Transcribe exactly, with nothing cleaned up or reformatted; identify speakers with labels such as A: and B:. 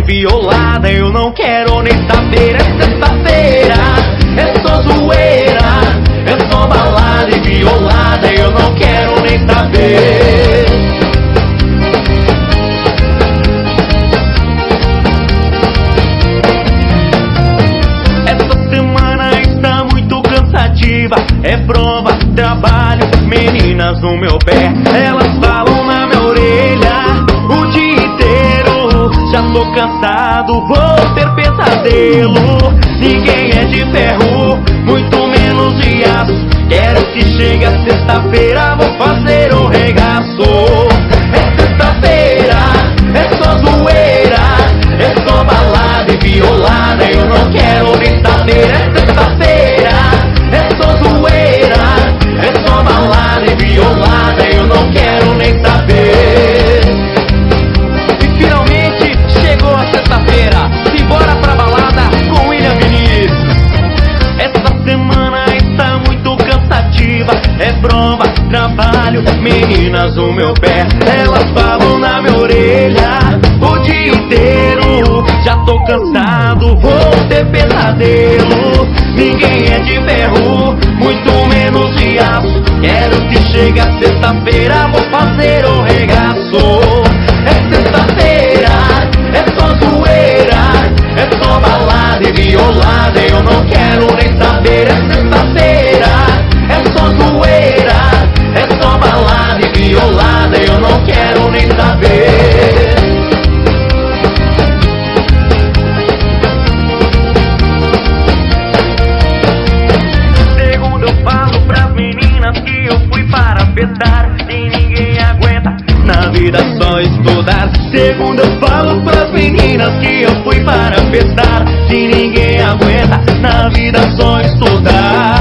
A: violada, eu não quero nem saber. É sexta-feira, é só zoeira, é só balada e violada, eu não quero nem saber. Essa semana está muito cansativa, é prova, trabalho, meninas no meu pé, elas falam na minha orelha o dia inteiro. Já tô cansado, vou ter pesadelo. Ninguém é de ferro, muito menos de aço. Quero que chegue a sexta-feira, vou fazer um regaço. É sexta-feira, é só zoeira, é só balada e violada, eu não quero nem saber. É sexta-feira, é só zoeira, é só balada e violada, eu não quero nem saber. E finalmente chegou a sexta-feira, simbora pra balada com William Vinícius. Essa semana está muito cansativa, é prova, trabalho, meninas no meu pé, elas falam na minha orelha o dia inteiro. Já tô cansado, vou ter pesadelo. Ninguém é de ferro, muito menos de aço. Quero que chegue a sexta-feira, vou fazer o regaço. É sexta-feira, é só zoeira, é só balada e violada, eu não quero nem saber. É sexta-feira, é só zoeira, é só balada e violada, eu não quero nem saber. Segundo eu falo pras meninas que eu fui para festar, e ninguém aguenta na vida só estudar. Segundo eu falo pras meninas que eu fui para festar, se ninguém aguenta na vida só estudar.